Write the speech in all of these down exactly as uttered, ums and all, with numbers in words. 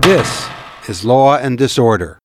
This is Law and Disorder.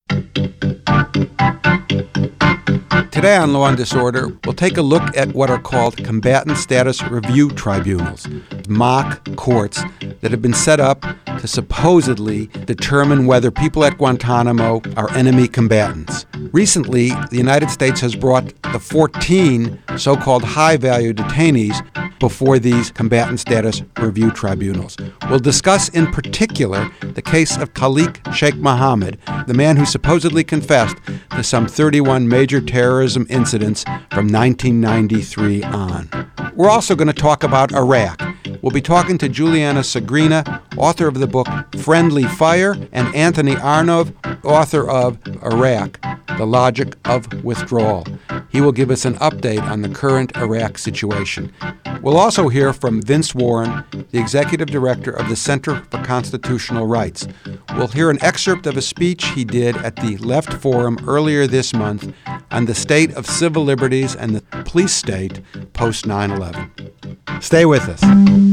Today on Law and Disorder, we'll take a look at what are called combatant status review tribunals, mock courts that have been set up to supposedly determine whether people at Guantanamo are enemy combatants. Recently, the United States has brought the fourteen so-called high-value detainees before these combatant status review tribunals. We'll discuss in particular the case of Khalid Sheikh Mohammed, the man who supposedly confessed to some thirty-one major terrorism incidents from nineteen ninety-three on. We're also going to talk about Iraq. We'll be talking to Juliana Sagrina, author of the book Friendly Fire, and Anthony Arnov, author of Iraq, The Logic of Withdrawal. He will give us an update on the current Iraq situation. We'll also hear from Vince Warren, the executive director of the Center for Constitutional Rights. We'll hear an excerpt of a speech he did at the Left Forum earlier this month on the state of civil liberties and the police state post nine eleven. Stay with us.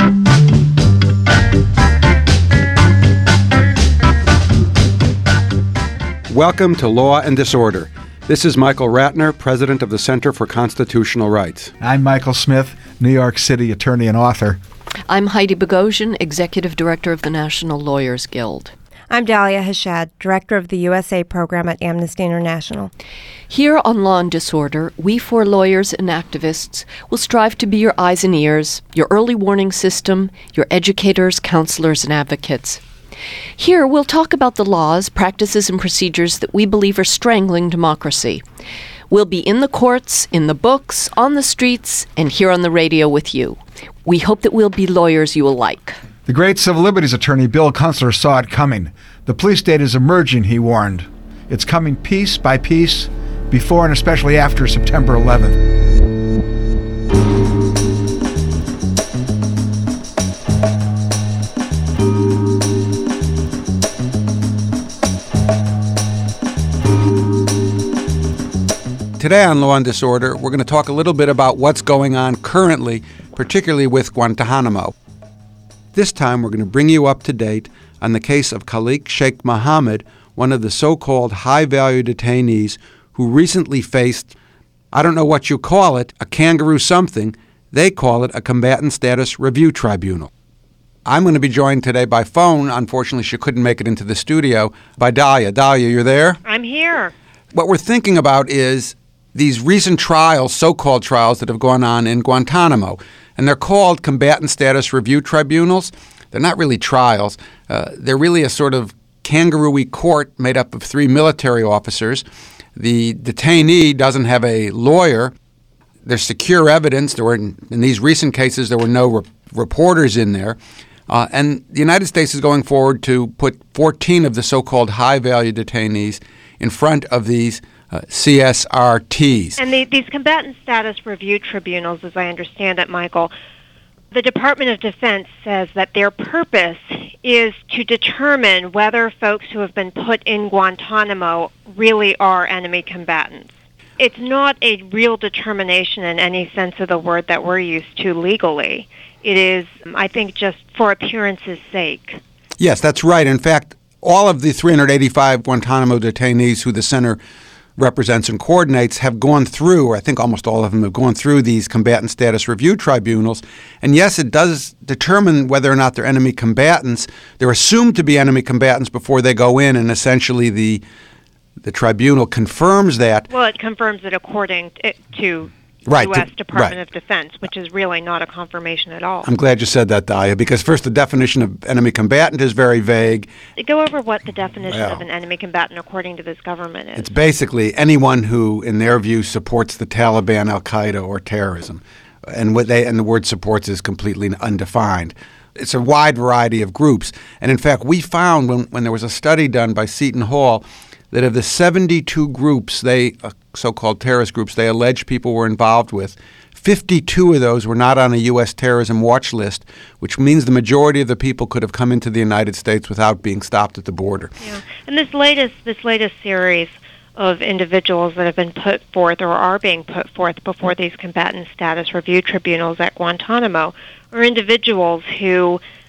Welcome to Law and Disorder. This is Michael Ratner, president of the Center for Constitutional Rights. I'm Michael Smith, New York City attorney and author. I'm Heidi Bogosian, executive director of the National Lawyers Guild. I'm Dahlia Hashad, director of the U S A program at Amnesty International. Here on Law and Disorder, we four lawyers and activists will strive to be your eyes and ears, your early warning system, your educators, counselors, and advocates. Here, we'll talk about the laws, practices, and procedures that we believe are strangling democracy. We'll be in the courts, in the books, on the streets, and here on the radio with you. We hope that we'll be lawyers you will like. The great civil liberties attorney Bill Kunstler saw it coming. The police state is emerging, he warned. It's coming piece by piece, before and especially after September eleventh. Today on Law and Disorder, we're going to talk a little bit about what's going on currently, particularly with Guantanamo. This time, we're going to bring you up to date on the case of Khalid Sheikh Mohammed, one of the so-called high-value detainees who recently faced, I don't know what you call it, a kangaroo something. They call it a combatant status review tribunal. I'm going to be joined today by phone. Unfortunately, she couldn't make it into the studio, by Dahlia. Dahlia, you're there? I'm here. What we're thinking about is these recent trials, so-called trials that have gone on in Guantanamo, and they're called combatant status review tribunals. They're not really trials. Uh, they're really a sort of kangaroo-y court made up of three military officers. The detainee doesn't have a lawyer. There's secure evidence. There were, in these recent cases, there were no re- reporters in there. Uh, and the United States is going forward to put fourteen of the so-called high-value detainees in front of these uh, C S R Ts. And the, these combatant status review tribunals, as I understand it, Michael, the Department of Defense says that their purpose is to determine whether folks who have been put in Guantanamo really are enemy combatants. It's not a real determination in any sense of the word that we're used to legally. It is, I think, just for appearance's sake. Yes, that's right. In fact, all of the three hundred eighty-five Guantanamo detainees who the center represents and coordinates have gone through, or I think almost all of them have gone through these combatant status review tribunals. And yes, it does determine whether or not they're enemy combatants. They're assumed to be enemy combatants before they go in, and essentially the the tribunal confirms that. Well, it confirms it according to Right, U S to, Department right. of Defense, which is really not a confirmation at all. I'm glad you said that, Dahlia, because first the definition of enemy combatant is very vague. Go over what the definition Well, of an enemy combatant according to this government is. It's basically anyone who, in their view, supports the Taliban, Al-Qaeda, or terrorism. And what they and the word supports is completely undefined. It's a wide variety of groups. And in fact, we found when, when there was a study done by Seton Hall that of the seventy-two groups, they uh, so-called terrorist groups, they allege people were involved with, fifty-two of those were not on a U S terrorism watch list, which means the majority of the people could have come into the United States without being stopped at the border. Yeah, and this latest this latest series of individuals that have been put forth or are being put forth before these combatant status review tribunals at Guantanamo are individuals who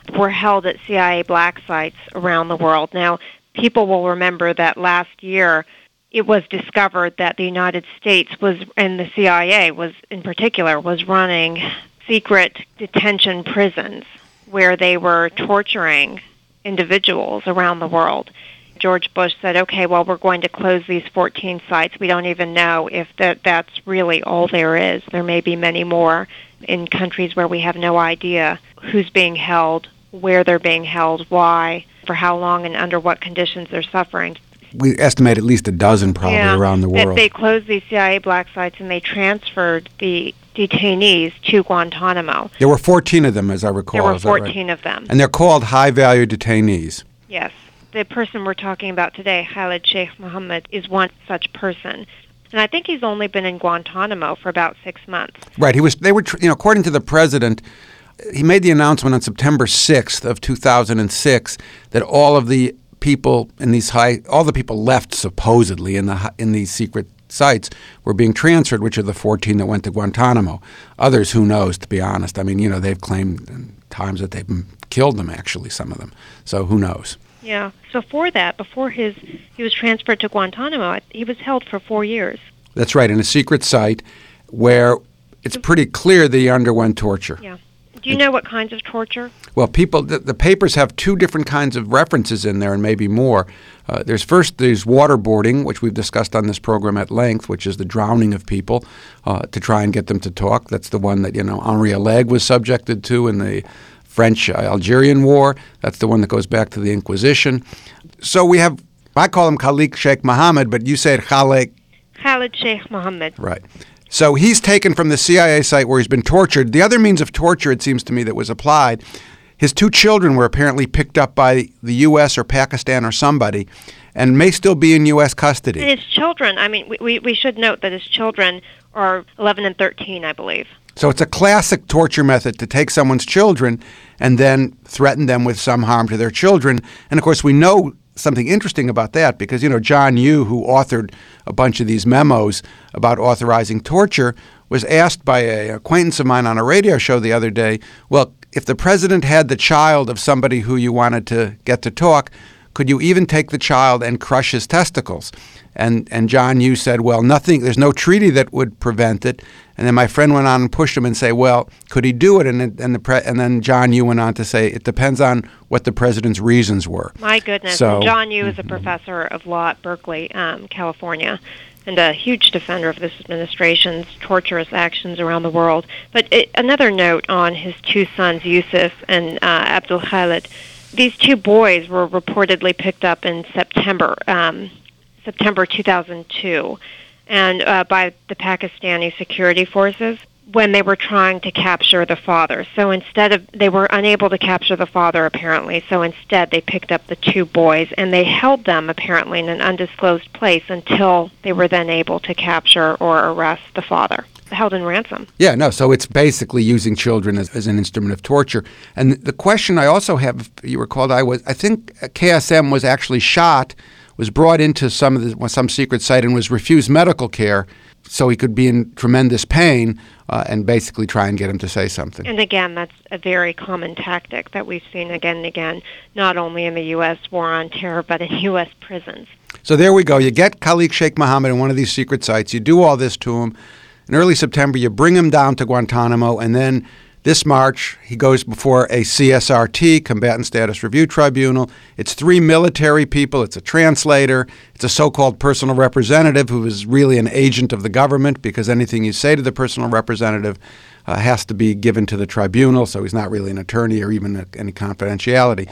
were held at C I A black sites around the world. Now, people will remember that last year it was discovered that the United States was, and the C I A was in particular, was running secret detention prisons where they were torturing individuals around the world. George Bush said, okay, well, we're going to close these fourteen sites. We don't even know if that that's really all there is. There may be many more in countries where we have no idea who's being held, where they're being held, why, for how long, and under what conditions they're suffering. We estimate at least a dozen probably yeah, around the world. They closed these C I A black sites and they transferred the detainees to Guantanamo. There were fourteen of them, as I recall. There were Is that right? fourteen of them. And they're called high-value detainees. Yes. The person we're talking about today, Khalid Sheikh Mohammed, is one such person. And I think he's only been in Guantanamo for about six months. Right. He was. They were. You know, according to the president, he made the announcement on September sixth of two thousand six that all of the people in these high, all the people left supposedly in the in these secret sites were being transferred, which are the fourteen that went to Guantanamo. Others, who knows? To be honest, I mean, you know, they've claimed times that they've killed them. Actually, some of them. So who knows? Yeah. So for that, before his he was transferred to Guantanamo, he was held for four years. That's right, in a secret site where it's pretty clear that he underwent torture. Yeah. Do you know what kinds of torture? Well, people, the, the papers have two different kinds of references in there, and maybe more. Uh, there's first there's waterboarding, which we've discussed on this program at length, which is the drowning of people uh, to try and get them to talk. That's the one that, you know, Henri Alleg was subjected to in the French-Algerian War. That's the one that goes back to the Inquisition. So we have, I call him Khalid Sheikh Mohammed, but you say it Khalid. Khalid Sheikh Mohammed. Right. So he's taken from the C I A site where he's been tortured. The other means of torture, it seems to me, that was applied, his two children were apparently picked up by the U S or Pakistan or somebody and may still be in U S custody. And his children, I mean, we, we, we should note that his children are eleven and thirteen, I believe. So it's a classic torture method to take someone's children and then threaten them with some harm to their children. And, of course, we know something interesting about that because, you know, John Yoo, who authored a bunch of these memos about authorizing torture, was asked by an acquaintance of mine on a radio show the other day, well, if the president had the child of somebody who you wanted to get to talk, could you even take the child and crush his testicles? And and John Yoo said, well, nothing, there's no treaty that would prevent it. And then my friend went on and pushed him and say, well, could he do it? And and the pre- and then John Yoo went on to say, it depends on what the president's reasons were. My goodness. So, and John Yoo is a professor of law at Berkeley, um, California, and a huge defender of this administration's torturous actions around the world. But it, another note on his two sons, Yusuf and uh, Abdul Khalid. These two boys were reportedly picked up in September, um, September two thousand two, and uh, by the Pakistani security forces when they were trying to capture the father. So instead of, they were unable to capture the father apparently, so instead they picked up the two boys and they held them apparently in an undisclosed place until they were then able to capture or arrest the father. Held in ransom. Yeah, no, so it's basically using children as, as an instrument of torture. And the question I also have, if you recall, I was, I think K S M was actually shot, was brought into some of the, some secret site and was refused medical care so he could be in tremendous pain uh, and basically try and get him to say something. And again, that's a very common tactic that we've seen again and again, not only in the U S war on terror, but in U S prisons. So there we go. You get Khalid Sheikh Mohammed in one of these secret sites. You do all this to him. In early September, you bring him down to Guantanamo, and then this March, he goes before a C S R T, Combatant Status Review Tribunal. It's three military people. It's a translator. It's a so-called personal representative who is really an agent of the government because anything you say to the personal representative uh, has to be given to the tribunal, so he's not really an attorney or even a, any confidentiality.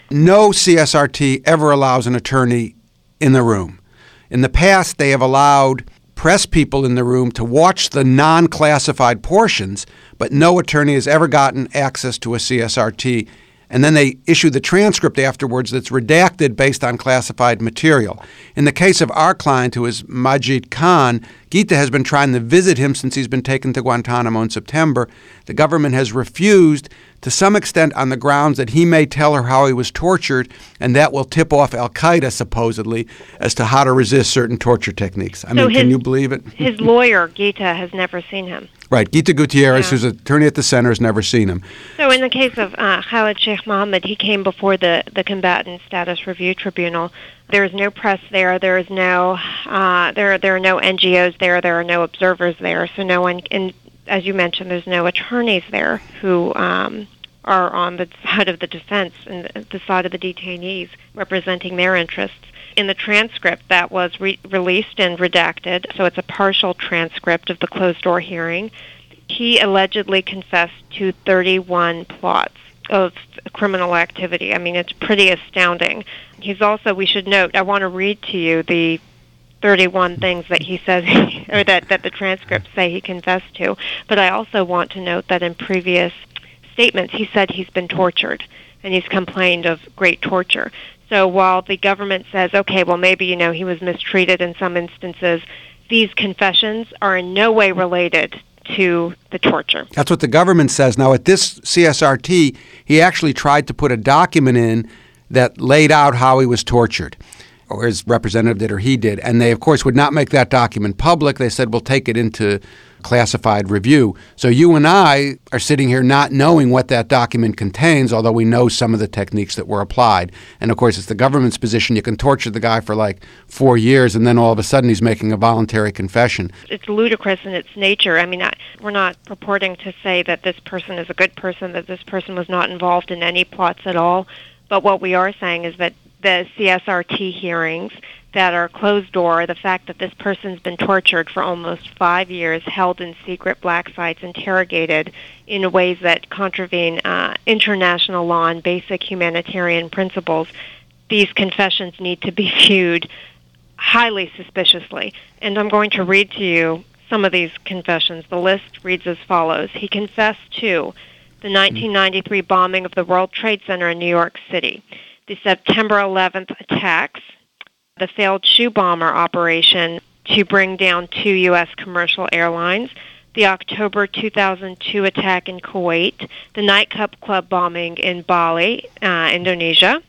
No C S R T ever allows an attorney in the room. In the past, they have allowed press people in the room to watch the non-classified portions, but no attorney has ever gotten access to a C S R T. And then they issue the transcript afterwards that's redacted based on classified material. In the case of our client, who is Majid Khan, Gita has been trying to visit him since he's been taken to Guantanamo in September. The government has refused, to some extent on the grounds that he may tell her how he was tortured, and that will tip off al-Qaeda, supposedly, as to how to resist certain torture techniques. I so mean, his, can you believe it? His lawyer, Gita, has never seen him. Right. Gita Gutierrez, Yeah. who's an attorney at the center, has never seen him. So in the case of uh, Khalid Sheikh Mohammed, he came before the, the Combatant Status Review Tribunal. There is no press there. There is no uh, there there are no N G Os there. There are no observers there. So no one, and as you mentioned, there's no attorneys there who um, are on the side of the defense and the side of the detainees representing their interests. In the transcript that was re- released and redacted, so it's a partial transcript of the closed-door hearing, he allegedly confessed to thirty-one plots of criminal activity. I mean, it's pretty astounding. He's also, we should note, I want to read to you the thirty-one things that he says, or that, that the transcripts say he confessed to, but I also want to note that in previous statements he said he's been tortured, and he's complained of great torture. So while the government says, okay, well, maybe, you know, he was mistreated in some instances, these confessions are in no way related to the torture. That's what the government says. Now, at this C S R T, he actually tried to put a document in that laid out how he was tortured, or his representative did, or he did. And they, of course, would not make that document public. They said, we'll take it into classified review. So you and I are sitting here not knowing what that document contains, although we know some of the techniques that were applied. And, of course, it's the government's position. You can torture the guy for like four years, and then all of a sudden he's making a voluntary confession. It's ludicrous in its nature. I mean, I, we're not purporting to say that this person is a good person, that this person was not involved in any plots at all. But what we are saying is that the C S R T hearings that are closed door, the fact that this person's been tortured for almost five years, held in secret black sites, interrogated in ways that contravene uh, international law and basic humanitarian principles, these confessions need to be viewed highly suspiciously. And I'm going to read to you some of these confessions. The list reads as follows. He confessed to the nineteen ninety-three bombing of the World Trade Center in New York City, the September eleventh attacks, the failed shoe bomber operation to bring down two U S commercial airlines, the October two thousand two attack in Kuwait, the nightclub club bombing in Bali, uh, Indonesia.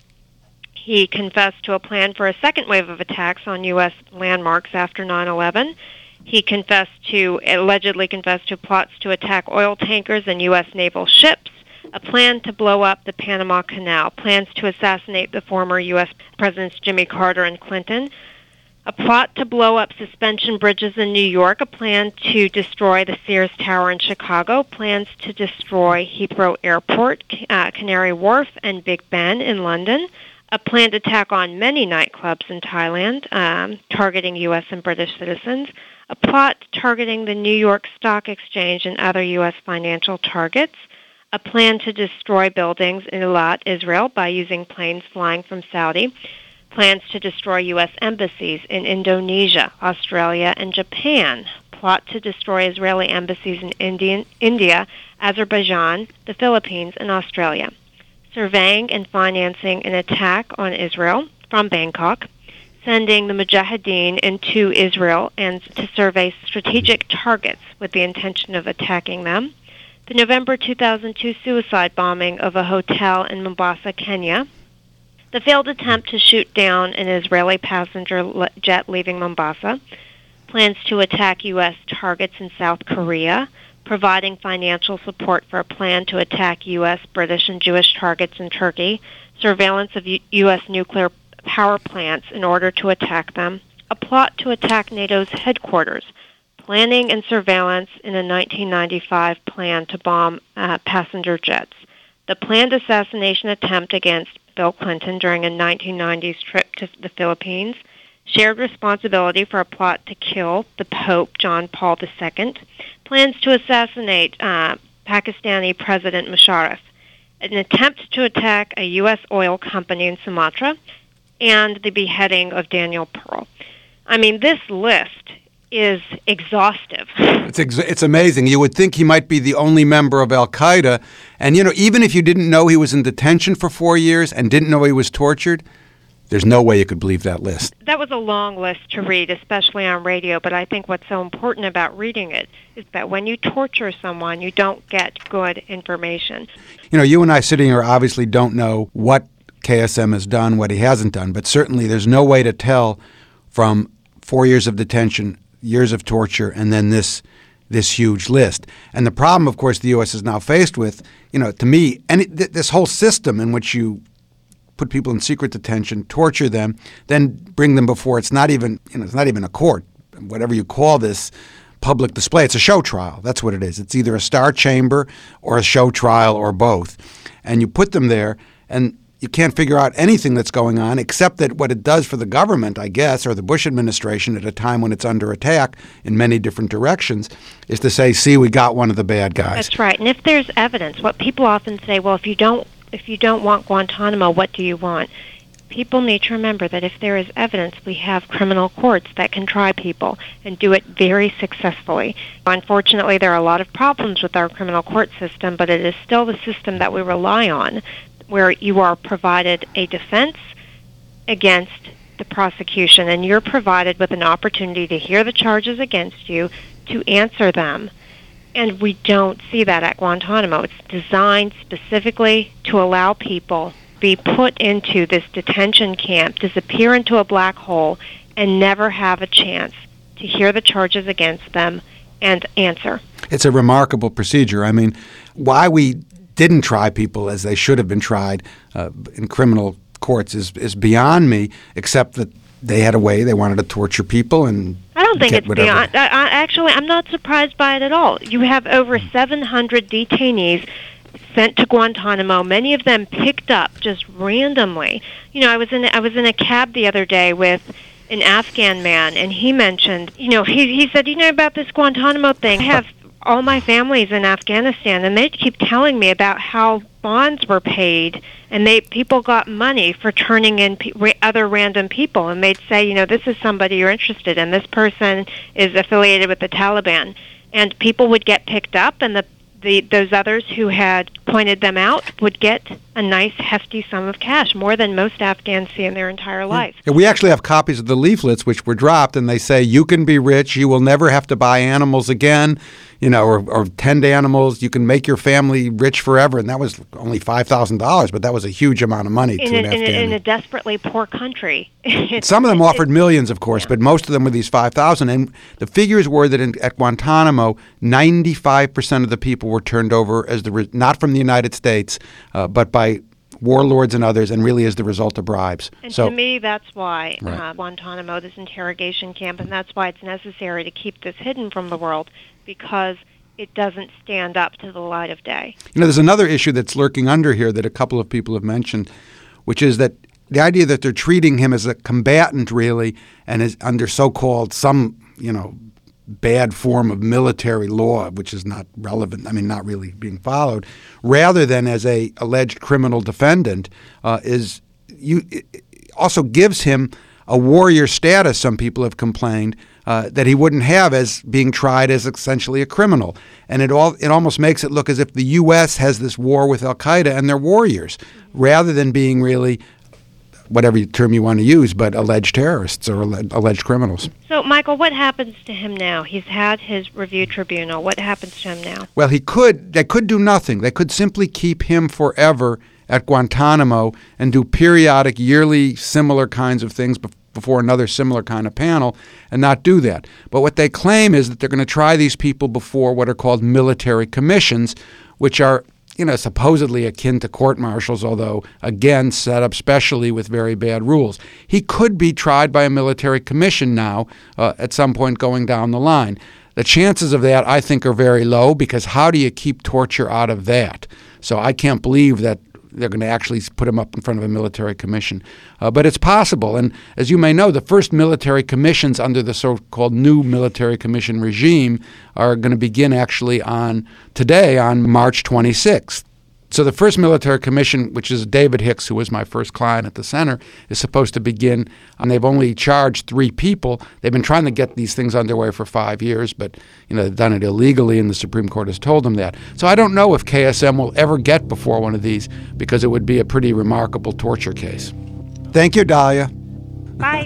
He confessed to a plan for a second wave of attacks on U S landmarks after nine eleven. He confessed to, allegedly confessed to plots to attack oil tankers and U S naval ships, a plan to blow up the Panama Canal, plans to assassinate the former U S Presidents Jimmy Carter and Clinton, a plot to blow up suspension bridges in New York, a plan to destroy the Sears Tower in Chicago, plans to destroy Heathrow Airport, uh, Canary Wharf, and Big Ben in London, a planned attack on many nightclubs in Thailand, um, targeting U S and British citizens, a plot targeting the New York Stock Exchange and other U S financial targets, a plan to destroy buildings in Eilat, Israel, by using planes flying from Saudi, plans to destroy U S embassies in Indonesia, Australia, and Japan, plot to destroy Israeli embassies in Indian, India, Azerbaijan, the Philippines, and Australia, surveying and financing an attack on Israel from Bangkok, sending the Mujahideen into Israel and to survey strategic targets with the intention of attacking them, the November two thousand two suicide bombing of a hotel in Mombasa, Kenya, the failed attempt to shoot down an Israeli passenger jet leaving Mombasa, plans to attack U S targets in South Korea, providing financial support for a plan to attack U S, British, and Jewish targets in Turkey, surveillance of U S nuclear power plants in order to attack them, a plot to attack NATO's headquarters, planning and surveillance in a nineteen ninety-five plan to bomb uh, passenger jets, the planned assassination attempt against Bill Clinton during a nineteen nineties trip to the Philippines, shared responsibility for a plot to kill the Pope, John Paul the Second, plans to assassinate uh, Pakistani President Musharraf, an attempt to attack a U S oil company in Sumatra, and the beheading of Daniel Pearl. I mean, this list is exhaustive. It's ex- it's amazing. You would think he might be the only member of al-Qaeda. And, you know, even if you didn't know he was in detention for four years and didn't know he was tortured, there's no way you could believe that list. That was a long list to read, especially on radio, but I think what's so important about reading it is that when you torture someone, you don't get good information. You know, you and I sitting here obviously don't know what K S M has done, what he hasn't done, but certainly there's no way to tell from four years of detention, years of torture, and then this this huge list. And the problem, of course, the U S is now faced with, you know, to me, any, th- this whole system in which you put people in secret detention, torture them, then bring them before, it's not even, you know, it's not even a court, whatever you call this public display. It's a show trial. That's what it is. It's either a star chamber or a show trial or both. And you put them there, and you can't figure out anything that's going on except that what it does for the government, I guess, or the Bush administration at a time when it's under attack in many different directions, is to say, see, we got one of the bad guys. That's right. And if there's evidence, what people often say, well, if you don't if you don't want Guantanamo, what do you want? People need to remember that if there is evidence, we have criminal courts that can try people and do it very successfully. Unfortunately, there are a lot of problems with our criminal court system, but it is still the system that we rely on, where you are provided a defense against the prosecution, and you're provided with an opportunity to hear the charges against you, to answer them. And we don't see that at Guantanamo. It's designed specifically to allow people be put into this detention camp, disappear into a black hole, and never have a chance to hear the charges against them and answer. It's a remarkable procedure. I mean, why we didn't try people as they should have been tried uh, in criminal courts is, is beyond me, except that they had a way. They wanted to torture people and I don't think get it's whatever. beyond. I, I, actually, I'm not surprised by it at all. You have over seven hundred detainees sent to Guantanamo, many of them picked up just randomly. You know, I was in I was in a cab the other day with an Afghan man, and he mentioned, you know, he he said, you know about this Guantanamo thing? I have all my family's in Afghanistan, and they keep telling me about how bonds were paid, and they people got money for turning in pe- ra- other random people, and they'd say, you know, this is somebody you're interested in. This person is affiliated with the Taliban, and people would get picked up, and the The, those others who had pointed them out would get a nice hefty sum of cash, more than most Afghans see in their entire life. Yeah, we actually have copies of the leaflets which were dropped, and they say you can be rich, you will never have to buy animals again, you know, or, or tend animals. You can make your family rich forever, and that was only five thousand dollars, but that was a huge amount of money in to a, an in Afghan. A, in a desperately poor country. Some of them offered millions, of course, yeah. but most of them were these five thousand dollars. And the figures were that in, at Guantanamo, ninety-five percent of the people were turned over as the re- not from the United States, uh, but by warlords and others, and really as the result of bribes. And so, to me, that's why right. uh, Guantanamo, this interrogation camp, and that's why it's necessary to keep this hidden from the world, because it doesn't stand up to the light of day. You know, there's another issue that's lurking under here that a couple of people have mentioned, which is that the idea that they're treating him as a combatant, really, and is under so-called some, you know, bad form of military law, which is not relevant, I mean, not really being followed, rather than as a alleged criminal defendant, uh, is you it also gives him a warrior status, some people have complained, uh, that he wouldn't have as being tried as essentially a criminal. And it all it almost makes it look as if the U S has this war with al-Qaeda and they're warriors, rather than being really, whatever term you want to use, but alleged terrorists or alleged criminals. So, Michael, what happens to him now? He's had his review tribunal. What happens to him now? Well, he could, they could do nothing. They could simply keep him forever at Guantanamo and do periodic, yearly, similar kinds of things bef- before another similar kind of panel and not do that. But what they claim is that they're going to try these people before what are called military commissions, which are, you know, supposedly akin to court-martials, although, again, set up specially with very bad rules. He could be tried by a military commission now uh, at some point going down the line. The chances of that, I think, are very low, because how do you keep torture out of that? So I can't believe that they're going to actually put him up in front of a military commission. Uh, but it's possible. And as you may know, the first military commissions under the so-called new military commission regime are going to begin actually on today, on March twenty-sixth. So the first military commission, which is David Hicks, who was my first client at the center, is supposed to begin, and they've only charged three people. They've been trying to get these things underway for five years, but you know they've done it illegally, and the Supreme Court has told them that. So I don't know if K S M will ever get before one of these, because it would be a pretty remarkable torture case. Thank you, Dahlia. Bye.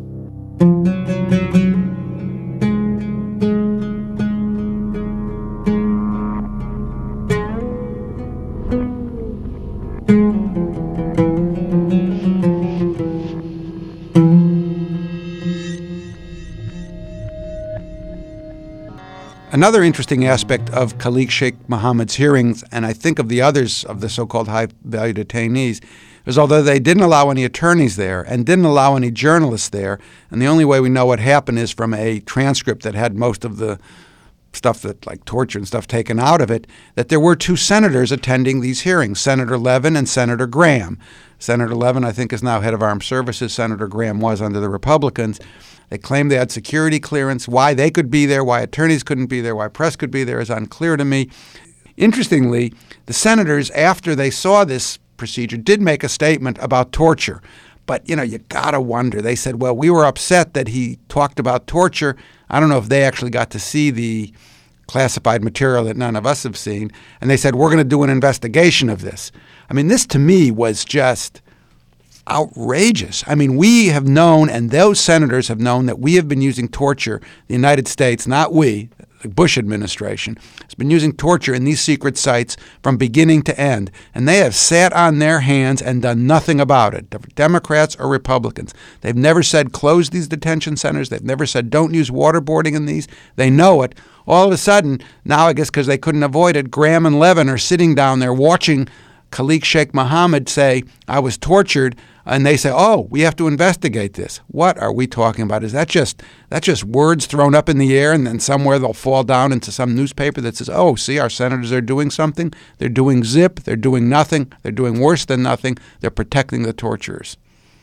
Another interesting aspect of Khalid Sheikh Mohammed's hearings, and I think of the others of the so-called high-value detainees, is although they didn't allow any attorneys there and didn't allow any journalists there, and the only way we know what happened is from a transcript that had most of the stuff that, like torture and stuff, taken out of it, that there were two senators attending these hearings, Senator Levin and Senator Graham. Senator Levin, I think, is now head of Armed Services. Senator Graham was under the Republicans. They claimed they had security clearance. Why they could be there, why attorneys couldn't be there, why press could be there is unclear to me. Interestingly, the senators, after they saw this procedure, did make a statement about torture. But, you know, you got to wonder. They said, well, we were upset that he talked about torture. I don't know if they actually got to see the classified material that none of us have seen. And they said, we're going to do an investigation of this. I mean, this to me was just outrageous. I mean, we have known, and those senators have known, that we have been using torture, the United States, not we, the Bush administration, has been using torture in these secret sites from beginning to end. And they have sat on their hands and done nothing about it, Democrats or Republicans. They've never said close these detention centers. They've never said don't use waterboarding in these. They know it. All of a sudden, now I guess because they couldn't avoid it, Graham and Levin are sitting down there watching Khalid Sheikh Mohammed say, I was tortured, and they say, oh, we have to investigate this. What are we talking about? Is that just that's just words thrown up in the air, and then somewhere they'll fall down into some newspaper that says, oh, see, our senators are doing something? They're doing zip. They're doing nothing. They're doing worse than nothing. They're protecting the torturers.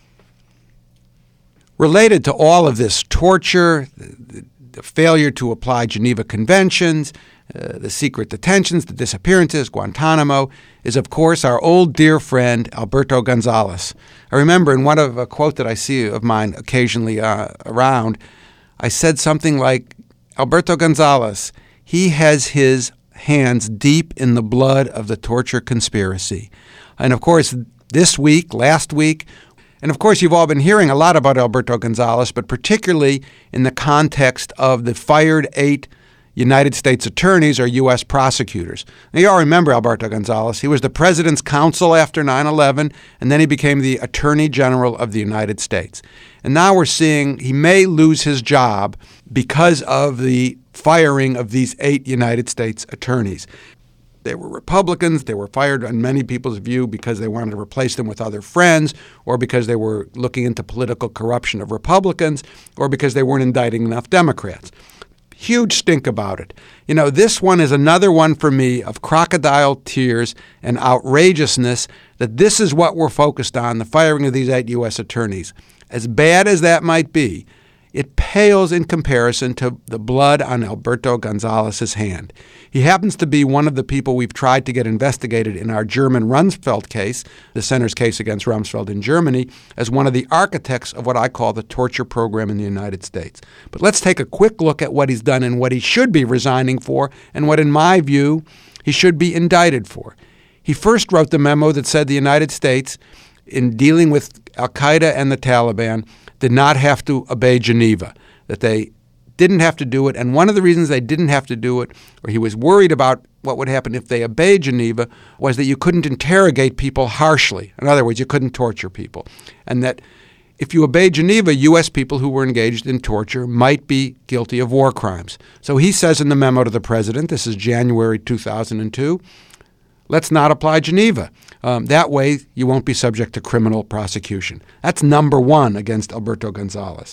Related to all of this torture, the, the failure to apply Geneva Conventions, Uh, the secret detentions, the disappearances, Guantanamo, is, of course, our old dear friend Alberto Gonzales. I remember in one of a quote that I see of mine occasionally uh, around, I said something like, Alberto Gonzales, he has his hands deep in the blood of the torture conspiracy. And, of course, this week, last week, and, of course, you've all been hearing a lot about Alberto Gonzales, but particularly in the context of the fired eight United States attorneys or U S prosecutors. Now, you all remember Alberto Gonzales. He was the president's counsel after nine eleven, and then he became the Attorney General of the United States. And now we're seeing he may lose his job because of the firing of these eight United States attorneys. They were Republicans. They were fired, in many people's view, because they wanted to replace them with other friends, or because they were looking into political corruption of Republicans, or because they weren't indicting enough Democrats. Huge stink about it. You know, this one is another one for me of crocodile tears and outrageousness that this is what we're focused on, the firing of these eight U S attorneys. As bad as that might be, it pales in comparison to the blood on Alberto Gonzales' hand. He happens to be one of the people we've tried to get investigated in our German Rumsfeld case, the center's case against Rumsfeld in Germany, as one of the architects of what I call the torture program in the United States. But let's take a quick look at what he's done and what he should be resigning for and what, in my view, he should be indicted for. He first wrote the memo that said the United States, in dealing with al-Qaeda and the Taliban, did not have to obey Geneva, that they didn't have to do it. And one of the reasons they didn't have to do it, or he was worried about what would happen if they obeyed Geneva, was that you couldn't interrogate people harshly. In other words, you couldn't torture people. And that if you obeyed Geneva, U S people who were engaged in torture might be guilty of war crimes. So he says in the memo to the president, this is January two thousand two, let's not apply Geneva. Um, that way, you won't be subject to criminal prosecution. That's number one against Alberto Gonzales.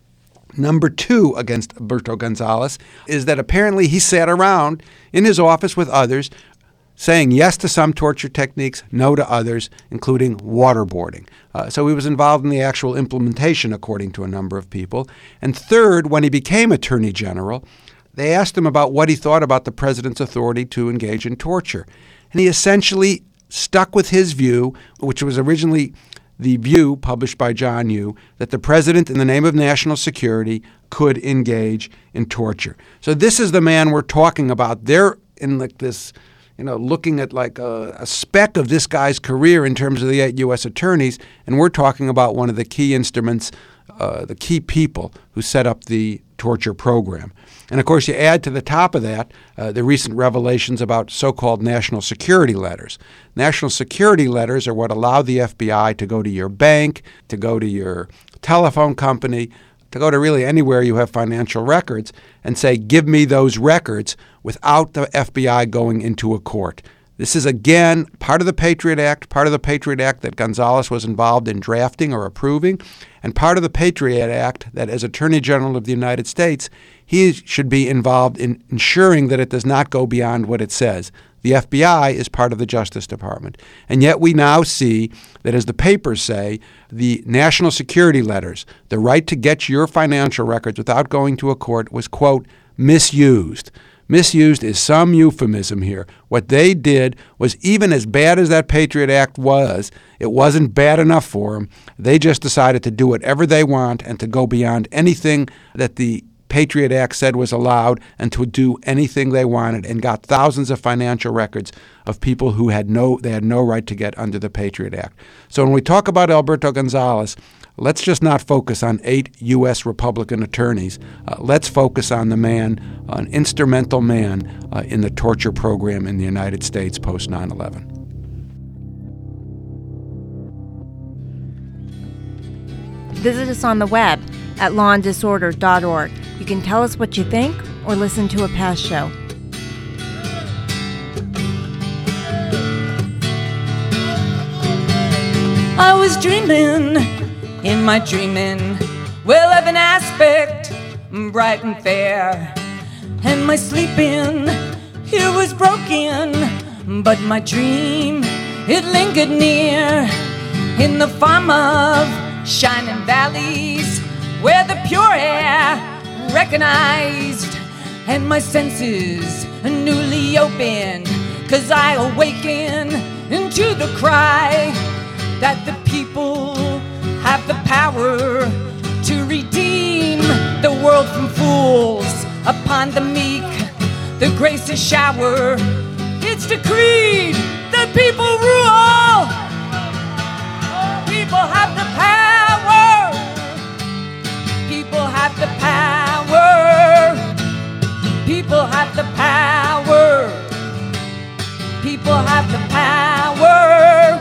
Number two against Alberto Gonzales is that apparently he sat around in his office with others saying yes to some torture techniques, no to others, including waterboarding. Uh, so he was involved in the actual implementation, according to a number of people. And third, when he became Attorney General, they asked him about what he thought about the president's authority to engage in torture. And he essentially stuck with his view, which was originally the view published by John Yoo, that the president, in the name of national security, could engage in torture. So this is the man we're talking about. They're in like this you know, looking at like a, a speck of this guy's career in terms of the eight U S attorneys, and we're talking about one of the key instruments, uh, the key people who set up the torture program. And, of course, you add to the top of that uh, the recent revelations about so-called national security letters. National security letters are what allow the F B I to go to your bank, to go to your telephone company, to go to really anywhere you have financial records and say, give me those records without the F B I going into a court. This is, again, part of the Patriot Act, part of the Patriot Act that Gonzales was involved in drafting or approving, and part of the Patriot Act that, as Attorney General of the United States, he should be involved in ensuring that it does not go beyond what it says. The F B I is part of the Justice Department. And yet we now see that, as the papers say, the national security letters, the right to get your financial records without going to a court, was, quote, misused. Misused is some euphemism here. What they did was, even as bad as that Patriot Act was, it wasn't bad enough for them. They just decided to do whatever they want and to go beyond anything that the Patriot Act said was allowed and to do anything they wanted, and got thousands of financial records of people who had no they had no right to get under the Patriot Act. So when we talk about Alberto Gonzales, let's just not focus on eight U S Republican attorneys. Uh, let's focus on the man, an instrumental man uh, in the torture program in the United States post nine eleven. Visit us on the web at law and disorder dot org. You can tell us what you think or listen to a past show. I was dreaming, in my dreaming, well, of an aspect bright and fair, and my sleeping, it was broken, but my dream, it lingered near, in the farm of shining valleys, where the pure air recognized, and my senses newly opened, 'cause I awaken into the cry that the people have the power to redeem the world from fools. Upon the meek, the grace is shower. It's decreed that people rule. People have the power. People have the power. People have the power. People have the power.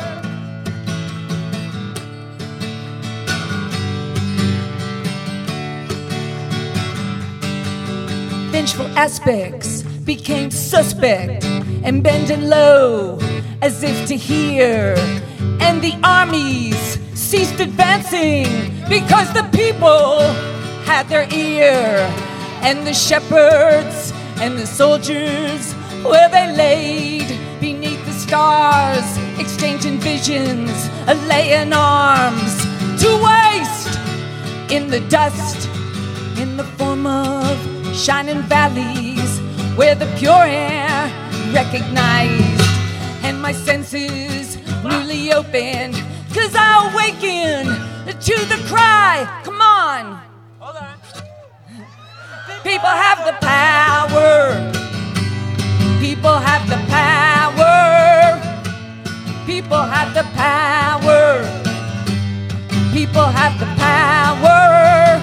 Vengeful aspects became suspect and bending low as if to hear, and the armies ceased advancing because the people had their ear, and the shepherds and the soldiers, where they laid beneath the stars, exchanging visions, laying arms to waste in the dust, in the form of shining valleys, where the pure air recognized, and my senses newly opened, 'cause I awaken to the cry. Come on. Hold on. People have the power. People have the power. People have the power. People have the power.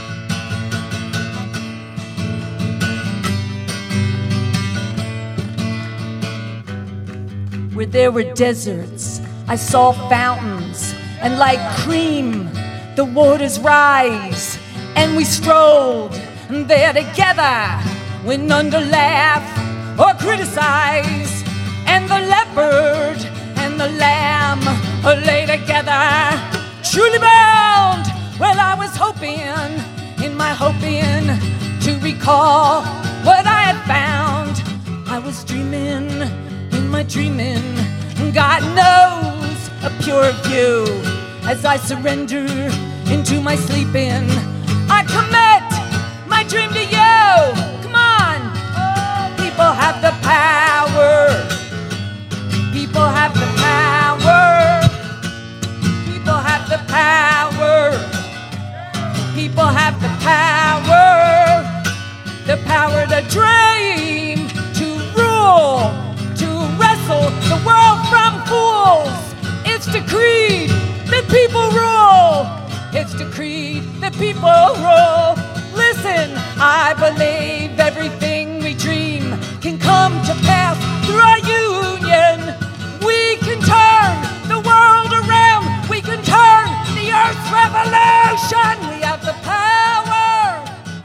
Where there were deserts, I saw fountains, and like cream, the waters rise, and we strolled there together, when none to laugh or criticize, and the leopard and the lamb lay together, truly bound. Well, I was hoping, in my hoping, to recall what I had found. I was dreaming, in my dreaming, God knows, a pure view. As I surrender into my sleeping, I commit my dream to you. Come on. People have the power. People have the power. People have the power. People have the power. The power to dream, to rule, to from fools. It's decreed that people rule. It's decreed that people rule. Listen, I believe everything we dream can come to pass through our union. We can turn the world around. We can turn the Earth's revolution. We have the power.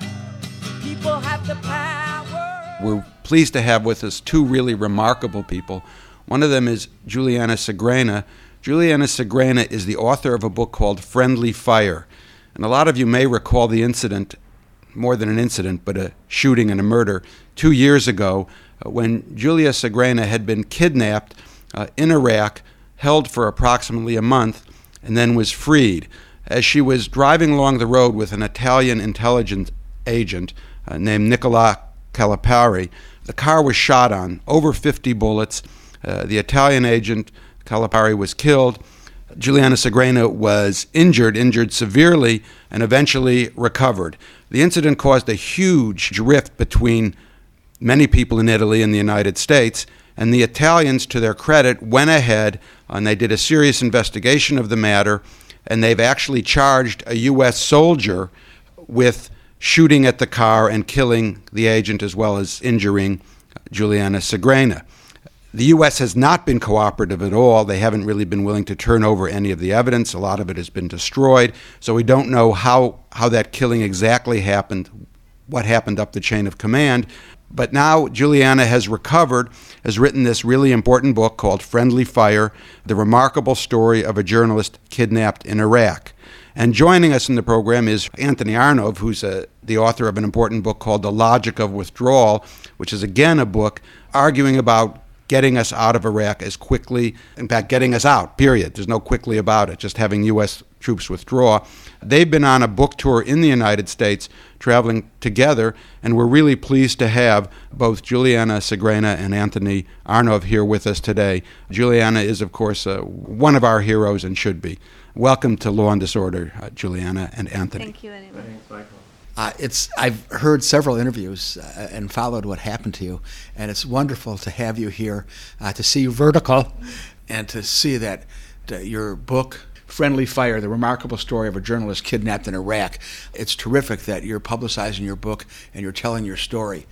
People have the power. We're pleased to have with us two really remarkable people. One of them is Juliana Segrena. Juliana Segrena is the author of a book called Friendly Fire. And a lot of you may recall the incident, more than an incident, but a shooting and a murder, two years ago uh, when Julia Segrena had been kidnapped uh, in Iraq, held for approximately a month, and then was freed. As she was driving along the road with an Italian intelligence agent uh, named Nicola Calipari, the car was shot on, over fifty bullets. Uh, the Italian agent, Calipari, was killed. Juliana Segrena was injured, injured severely, and eventually recovered. The incident caused a huge rift between many people in Italy and the United States, and the Italians, to their credit, went ahead and they did a serious investigation of the matter, and they've actually charged a U S soldier with shooting at the car and killing the agent as well as injuring Juliana Segrena. The U S has not been cooperative at all. They haven't really been willing to turn over any of the evidence. A lot of it has been destroyed. So we don't know how, how that killing exactly happened, what happened up the chain of command. But now Juliana has recovered, has written this really important book called Friendly Fire, the remarkable story of a journalist kidnapped in Iraq. And joining us in the program is Anthony Arnove, who's a, the author of an important book called The Logic of Withdrawal, which is again a book arguing about getting us out of Iraq as quickly, in fact, getting us out, period. There's no quickly about it, just having U S troops withdraw. They've been on a book tour in the United States, traveling together, and we're really pleased to have both Juliana Segrena and Anthony Arnove here with us today. Juliana is, of course, uh, one of our heroes and should be. Welcome to Law and Disorder, uh, Juliana and Anthony. Thank you very much. Thanks, Michael. Uh, it's I've heard several interviews uh, and followed what happened to you, and it's wonderful to have you here, uh, to see you vertical, and to see that uh, your book, Friendly Fire, the remarkable story of a journalist kidnapped in Iraq. It's terrific that you're publicizing your book and you're telling your story.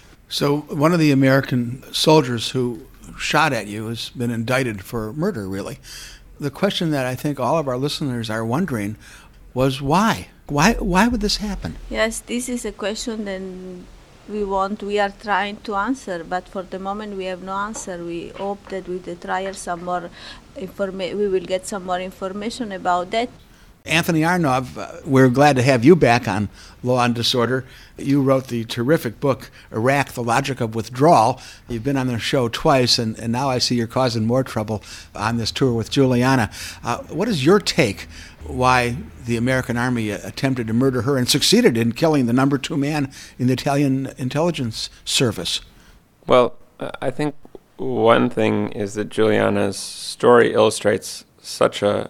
So one of the American soldiers who shot at you has been indicted for murder, really. The question that I think all of our listeners are wondering was why? Why why would this happen? Yes, this is a question that we want, we are trying to answer, but for the moment we have no answer. We hope that with the trial some more informa- we will get some more information about that. Anthony Arnove, uh, we're glad to have you back on Law and Disorder. You wrote the terrific book, Iraq, The Logic of Withdrawal. You've been on the show twice, and, and now I see you're causing more trouble on this tour with Juliana. Uh, what is your take why the American Army attempted to murder her and succeeded in killing the number two man in the Italian intelligence service? Well, I think one thing is that Juliana's story illustrates such a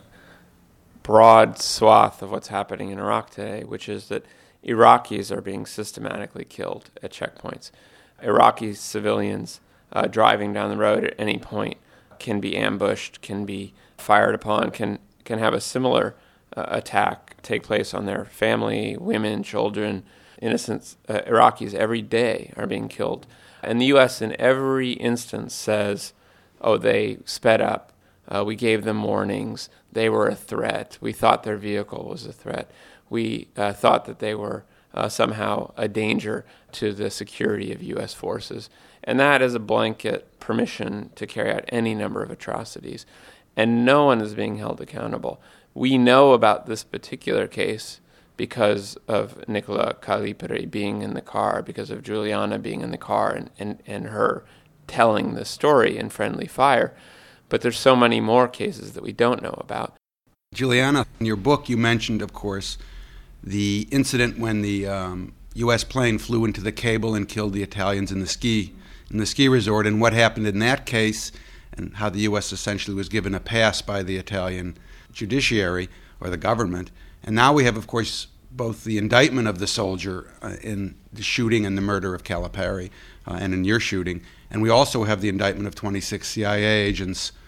broad swath of what's happening in Iraq today, which is that Iraqis are being systematically killed at checkpoints. Iraqi civilians uh, driving down the road at any point can be ambushed, can be fired upon, can can have a similar uh, attack take place on their family, women, children, innocent uh, Iraqis every day are being killed. And the U S in every instance says, oh, they sped up. Uh, we gave them warnings. They were a threat. We thought their vehicle was a threat. We uh, thought that they were uh, somehow a danger to the security of U S forces. And that is a blanket permission to carry out any number of atrocities. And no one is being held accountable. We know about this particular case because of Nicola Calipari being in the car, because of Juliana being in the car and, and, and her telling the story in Friendly Fire. But there's so many more cases that we don't know about. Juliana, in your book you mentioned, of course, the incident when the um, U S plane flew into the cable and killed the Italians in the ski in the ski resort, and what happened in that case, and how the U S essentially was given a pass by the Italian judiciary or the government. And now we have, of course, both the indictment of the soldier uh, in the shooting and the murder of Calipari uh, and in your shooting, and we also have the indictment of twenty-six C I A agents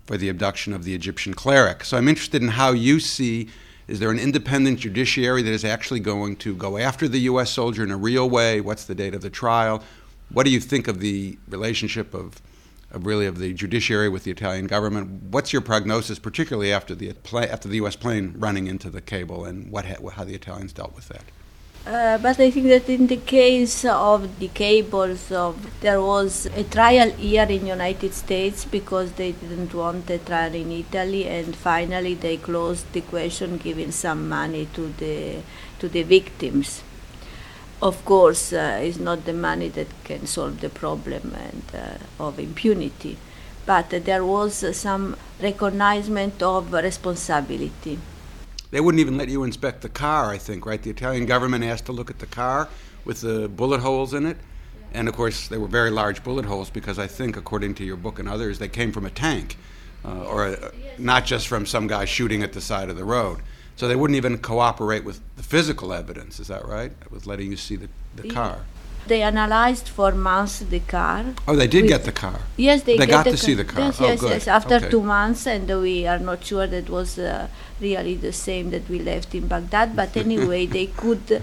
for the abduction of the Egyptian cleric. So I'm interested in how you see, is there an independent judiciary that is actually going to go after the U S soldier in a real way? What's the date of the trial? What do you think of the relationship of, of really of the judiciary with the Italian government? What's your prognosis, particularly after the after the U S plane running into the cable, and what how the Italians dealt with that? Uh, but I think that in the case of the cables, of, there was a trial here in United States because they didn't want a trial in Italy, and finally they closed the question, giving some money to the to the victims. Of course, uh, it's not the money that can solve the problem and uh, of impunity, but uh, there was uh, some recognition of responsibility. They wouldn't even let you inspect the car, I think, right? The Italian government asked to look at the car with the bullet holes in it. And, of course, they were very large bullet holes because I think, according to your book and others, they came from a tank uh, or a, not just from some guy shooting at the side of the road. So they wouldn't even cooperate with the physical evidence, is that right? With letting you see the, the car. They analyzed for months the car. Oh, they did get the car? Yes, they, they get got the to car. see the car. Yes, oh, yes, good. yes. After okay. two months, and we are not sure that was uh, really the same that we left in Baghdad. But anyway, they could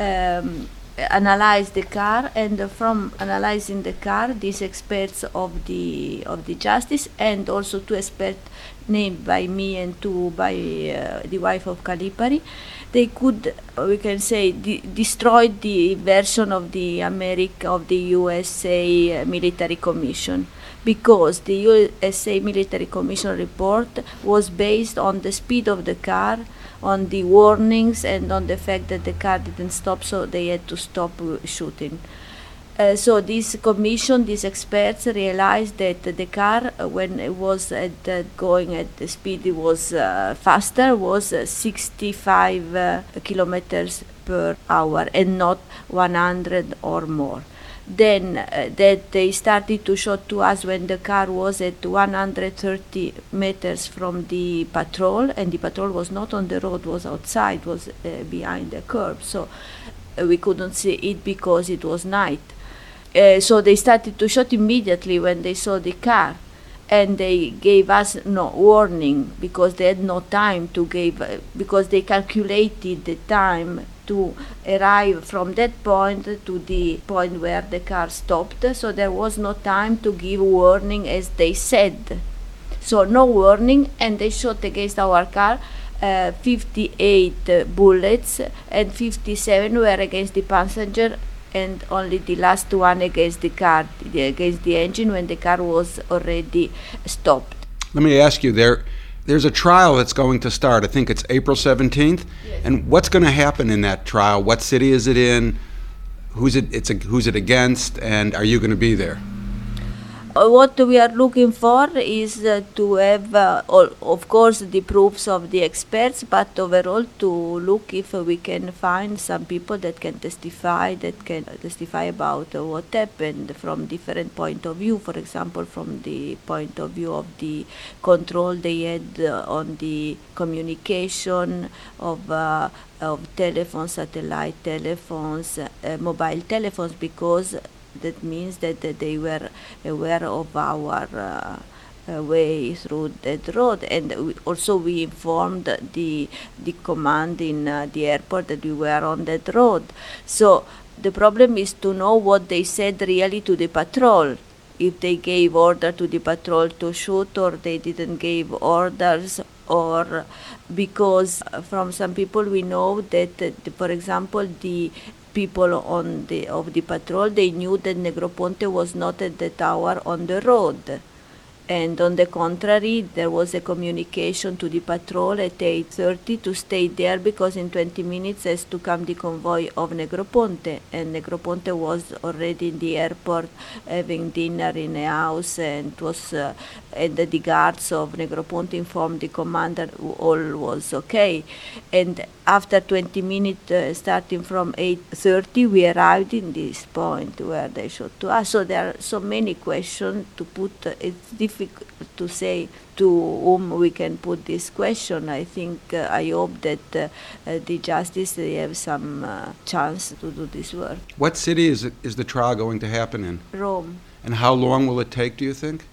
um, analyze the car, and uh, from analyzing the car, these experts of the of the justice, and also two experts named by me and two by uh, the wife of Calipari, they could, we can say, de- destroy the version of the America of the U S A Military Commission, because the U S A Military Commission report was based on the speed of the car, on the warnings, and on the fact that the car didn't stop, so they had to stop shooting. Uh, so this commission, these experts realized that the car, uh, when it was at, uh, going at the speed it was uh, faster, was uh, sixty-five uh, kilometers per hour and not one hundred or more. Then uh, that they started to show to us when the car was at one hundred thirty meters from the patrol, and the patrol was not on the road, was outside, was uh, behind the curb, so uh, we couldn't see it because it was night. Uh, so they started to shoot immediately when they saw the car, and they gave us no warning because they had no time to give, uh, because they calculated the time to arrive from that point to the point where the car stopped, so there was no time to give warning as they said. So no warning, and they shot against our car uh, fifty-eight uh, bullets, and fifty-seven were against the passenger, and only the last one against the car, against the engine, when the car was already stopped. Let me ask you, there, there's a trial that's going to start. I think it's April seventeenth. Yes. And what's going to happen in that trial? What city is it in? Who's it? It's a, who's it against? And are you going to be there? Uh, what we are looking for is uh, to have, uh, all, of course, the proofs of the experts, but overall to look if uh, we can find some people that can testify, that can testify about uh, what happened from different point of view. For example, from the point of view of the control they had uh, on the communication of uh, of telephones, satellite telephones, uh, mobile telephones, because that means that, that they were aware of our uh, uh, way through that road. And we also we informed the the command in uh, the airport that we were on that road. So the problem is to know what they said really to the patrol, if they gave order to the patrol to shoot, or they didn't give orders, or because from some people we know that, uh, the, for example, the people on the of the patrol, they knew that Negroponte was not at that hour on the road, and on the contrary, there was a communication to the patrol at eight thirty to stay there because in twenty minutes has to come the convoy of Negroponte, and Negroponte was already in the airport having dinner in a house, and it was uh, and the guards of Negroponte informed the commander all was okay. And after twenty minutes, uh, starting from eight thirty, we arrived in this point where they showed to us. So there are so many questions to put. Uh, it's difficult to say to whom we can put this question. I think, uh, I hope that uh, uh, the justice, they have some uh, chance to do this work. What city is it, is the trial going to happen in? Rome. And how long will it take, do you think?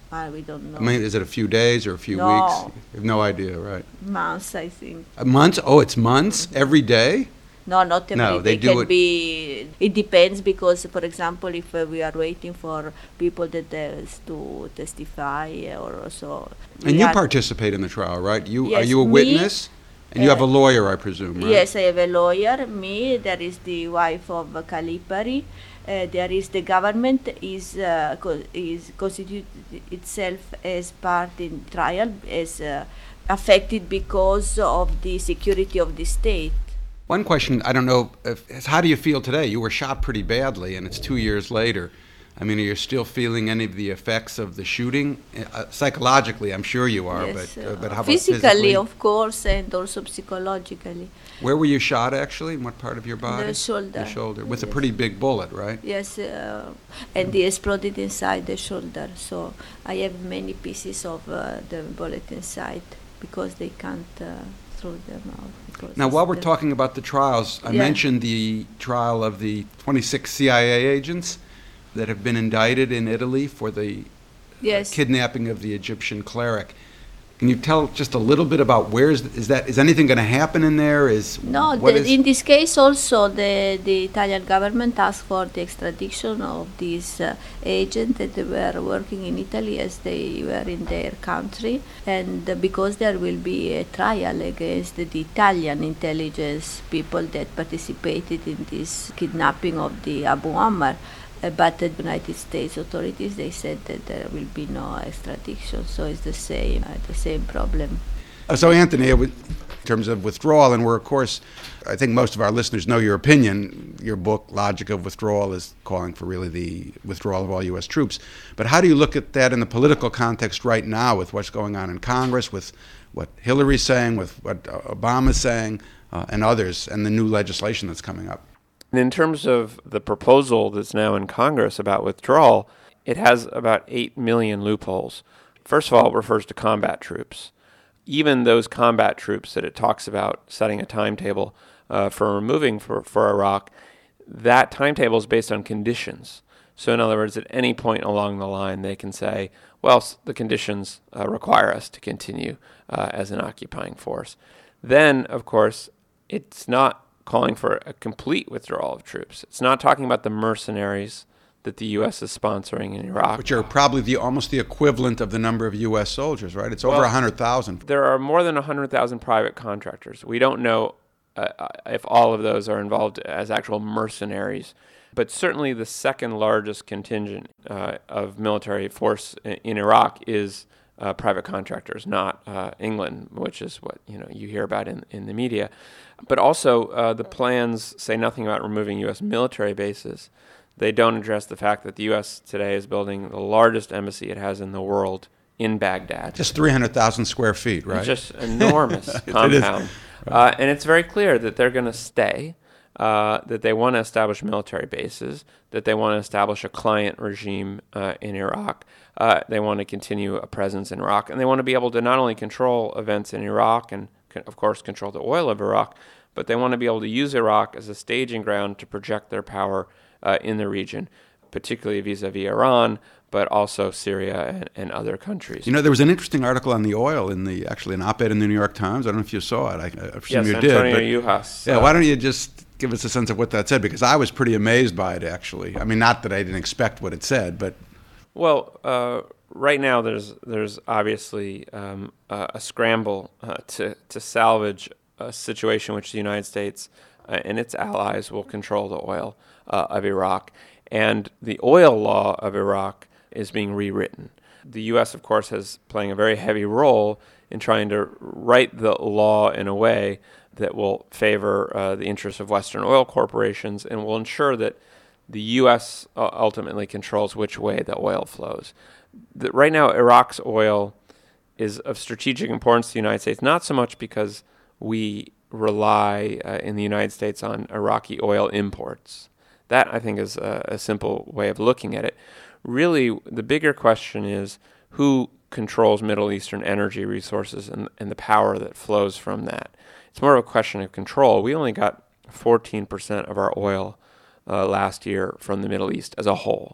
Uh, we don't know. I mean, is it a few days or a few No. weeks? You have no idea, right? Months, I think. Uh, months? Oh, it's months? Every day? No, not every No, they day. do can it- be. It depends because, for example, if uh, we are waiting for people that has to testify or so. And we you are- participate in the trial, right? You Are Yes, you a me, witness? And you have a uh, lawyer, I presume, right? Yes, I have a lawyer. Me, there is the wife of uh, Calipari. Uh, there is the government is uh, co- is constituted itself as part in trial as uh, affected because of the security of the state. One question, I don't know, if, is how do you feel today? You were shot pretty badly, and it's two years later. I mean, are you still feeling any of the effects of the shooting? Uh, psychologically, I'm sure you are, Yes, but, uh, uh, but how about physically, physically? of course, and also psychologically. Where were you shot, actually? In what part of your body? The shoulder. The shoulder, with a Yes. pretty big bullet, right? Yes, uh, and they exploded inside the shoulder. So I have many pieces of uh, the bullet inside because they can't uh, throw them out. because Now, it's while we're the- talking about the trials, I Yeah. mentioned the trial of the twenty-six C I A agents that have been indicted in Italy for the yes. kidnapping of the Egyptian cleric. Can you tell just a little bit about where is, is that? Is anything going to happen in there? Is No, what the, is- in this case also the, the Italian government asked for the extradition of these uh, agents that were working in Italy as they were in their country, and uh, because there will be a trial against the Italian intelligence people that participated in this kidnapping of the Abu Ammar. Uh, but the United States authorities, they said that there will be no extradition, so it's the same, uh, the same problem. Uh, So, Anthony, uh, with- in terms of withdrawal, and we're, of course, I think most of our listeners know your opinion. Your book, Logic of Withdrawal, is calling for really the withdrawal of all U S troops. But how do you look at that in the political context right now with what's going on in Congress, with what Hillary's saying, with what uh, Obama's saying, uh, and others, and the new legislation that's coming up? In terms of the proposal that's now in Congress about withdrawal, it has about eight million loopholes. First of all, it refers to combat troops. Even those combat troops that it talks about setting a timetable uh, for removing for, for Iraq, that timetable is based on conditions. So in other words, at any point along the line, they can say, well, s- the conditions uh, require us to continue uh, as an occupying force. Then, of course, it's not calling for a complete withdrawal of troops. It's not talking about the mercenaries that the U S is sponsoring in Iraq. Which are probably the almost the equivalent of the number of U S soldiers, right? It's over Well, one hundred thousand. There are more than one hundred thousand private contractors. We don't know uh, if all of those are involved as actual mercenaries, but certainly the second largest contingent uh, of military force in, in Iraq is uh, private contractors, not uh, England, which is what you know you hear about in, in the media. But also, uh, the plans say nothing about removing U S military bases. They don't address the fact that the U S today is building the largest embassy it has in the world in Baghdad. Just three hundred thousand square feet, right? It's just enormous It is. compound. Uh, and it's very clear that they're going to stay, uh, that they want to establish military bases, that they want to establish a client regime uh, in Iraq. Uh, they want to continue a presence in Iraq. And they want to be able to not only control events in Iraq and, of course, control the oil of Iraq, but they want to be able to use Iraq as a staging ground to project their power uh, in the region, particularly vis-a-vis Iran, but also Syria and, and other countries. You know, there was an interesting article on the oil in the, actually an op-ed in the New York Times. I don't know if you saw it. I, I presume yes, you Antonio did. But, Yuhas. yeah, uh, why don't you just give us a sense of what that said? Because I was pretty amazed by it, actually. I mean, not that I didn't expect what it said, but... Well, uh, right now there's there's obviously um, uh, a scramble uh, to, to salvage a situation in which the United States uh, and its allies will control the oil uh, of Iraq. And the oil law of Iraq is being rewritten. The U S, of course, has playing a very heavy role in trying to write the law in a way that will favor uh, the interests of Western oil corporations and will ensure that the U S uh, ultimately controls which way the oil flows. The, right now, Iraq's oil is of strategic importance to the United States, not so much because we rely uh, in the United States on Iraqi oil imports. That, I think, is a, a simple way of looking at it. Really, the bigger question is who controls Middle Eastern energy resources and, and the power that flows from that. It's more of a question of control. We only got fourteen percent of our oil uh, last year from the Middle East as a whole.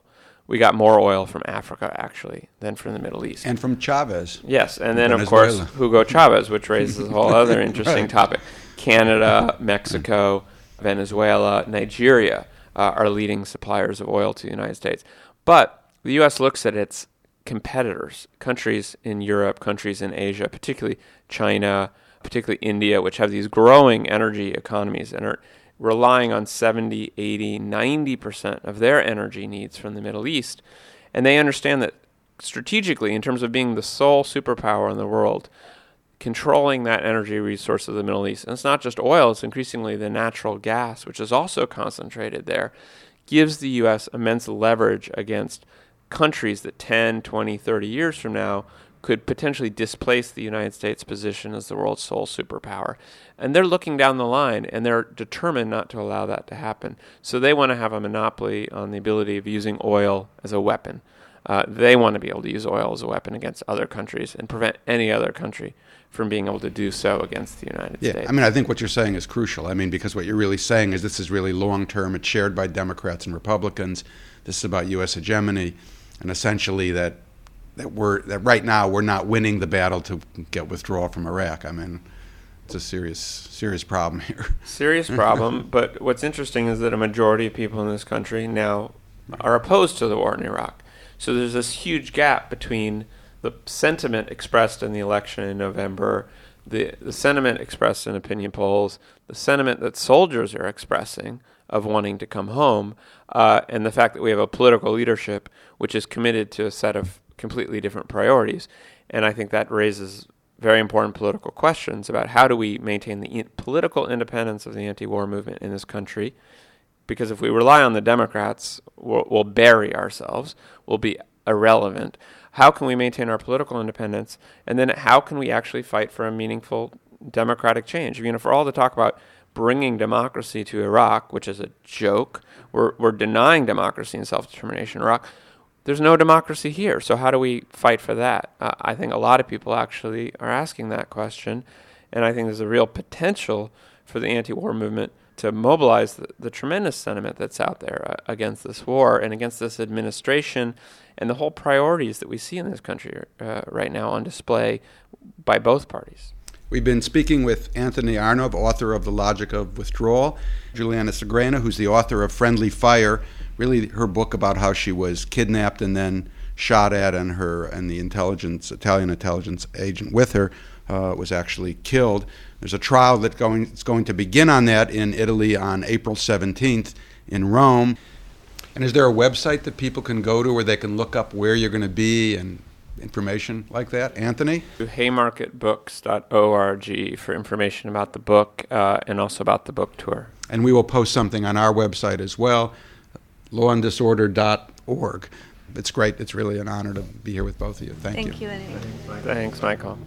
we got more oil from Africa, actually, than from the Middle East. And from Chavez. Yes, and then, Venezuela. of course, Hugo Chavez, which raises a whole other interesting Right. topic. Canada, Mexico, Venezuela, Nigeria uh, are leading suppliers of oil to the United States. But the U S looks at its competitors, countries in Europe, countries in Asia, particularly China, particularly India, which have these growing energy economies and are relying on seventy, eighty, ninety percent of their energy needs from the Middle East. And they understand that strategically, in terms of being the sole superpower in the world, controlling that energy resource of the Middle East, and it's not just oil, it's increasingly the natural gas, which is also concentrated there, gives the U S immense leverage against countries that ten, twenty, thirty years from now could potentially displace the United States' position as the world's sole superpower. And they're looking down the line, and they're determined not to allow that to happen. So they want to have a monopoly on the ability of using oil as a weapon. Uh, they want to be able to use oil as a weapon against other countries and prevent any other country from being able to do so against the United Yeah, States. I mean, I think what you're saying is crucial. I mean, because what you're really saying is this is really long-term. It's shared by Democrats and Republicans. This is about U S hegemony, and essentially that that we're that right now we're not winning the battle to get withdrawal from Iraq. I mean, it's a serious serious problem here. Serious problem, but what's interesting is that a majority of people in this country now are opposed to the war in Iraq. So there's this huge gap between the sentiment expressed in the election in November, the, the sentiment expressed in opinion polls, the sentiment that soldiers are expressing of wanting to come home, uh, and the fact that we have a political leadership which is committed to a set of completely different priorities. And I think that raises very important political questions about how do we maintain the in- political independence of the anti-war movement in this country. Because if we rely on the Democrats, we'll, we'll bury ourselves, we'll be irrelevant. How can we maintain our political independence? And then how can we actually fight for a meaningful democratic change? I mean, for all the talk about bringing democracy to Iraq, which is a joke, we're, we're denying democracy and self-determination in Iraq. There's no democracy here, so how do we fight for that? Uh, I think a lot of people actually are asking that question, and I think there's a real potential for the anti-war movement to mobilize the, the tremendous sentiment that's out there uh, against this war and against this administration and the whole priorities that we see in this country uh, right now on display by both parties. We've been speaking with Anthony Arnov, author of The Logic of Withdrawal, Juliana Segrena, who's the author of Friendly Fire, really her book about how she was kidnapped and then shot at, and her and the intelligence Italian intelligence agent with her uh, was actually killed. There's a trial that going it's going to begin on that in Italy on April seventeenth in Rome. And is there a website that people can go to where they can look up where you're going to be and information like that? Anthony? haymarket books dot org for information about the book uh, and also about the book tour. And we will post something on our website as well, law and disorder dot org. It's great. It's really an honor to be here with both of you. Thank, Thank you. you anyway. Thanks, Michael.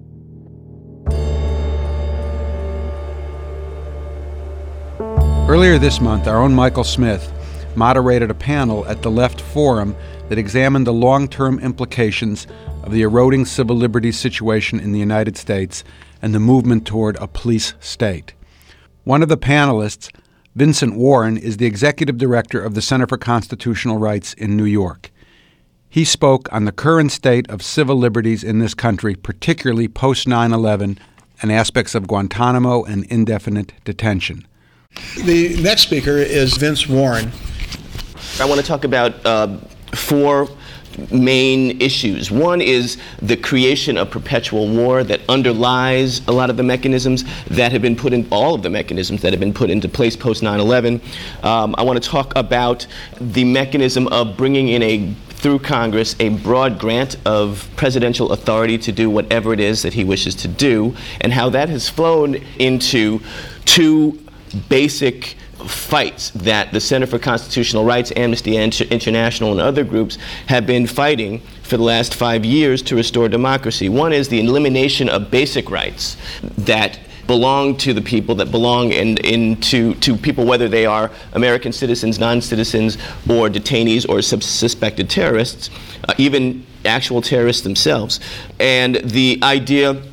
Earlier this month, our own Michael Smith moderated a panel at the Left Forum that examined the long-term implications of the eroding civil liberties situation in the United States and the movement toward a police state. One of the panelists, Vincent Warren, is the executive director of the Center for Constitutional Rights in New York. He spoke on the current state of civil liberties in this country, particularly post nine eleven, and aspects of Guantanamo and indefinite detention. The next speaker is Vince Warren. I want to talk about uh, four main issues. One is the creation of perpetual war that underlies a lot of the mechanisms that have been put in, all of the mechanisms that have been put into place post nine eleven. Um, I want to talk about the mechanism of bringing in a through Congress a broad grant of presidential authority to do whatever it is that he wishes to do, and how that has flown into two basic fights that the Center for Constitutional Rights, Amnesty International, and other groups have been fighting for the last five years to restore democracy. One is the elimination of basic rights that belong to the people, that belong in, in to, to people, whether they are American citizens, non-citizens, or detainees, or sub- suspected terrorists, uh, even actual terrorists themselves. And the idea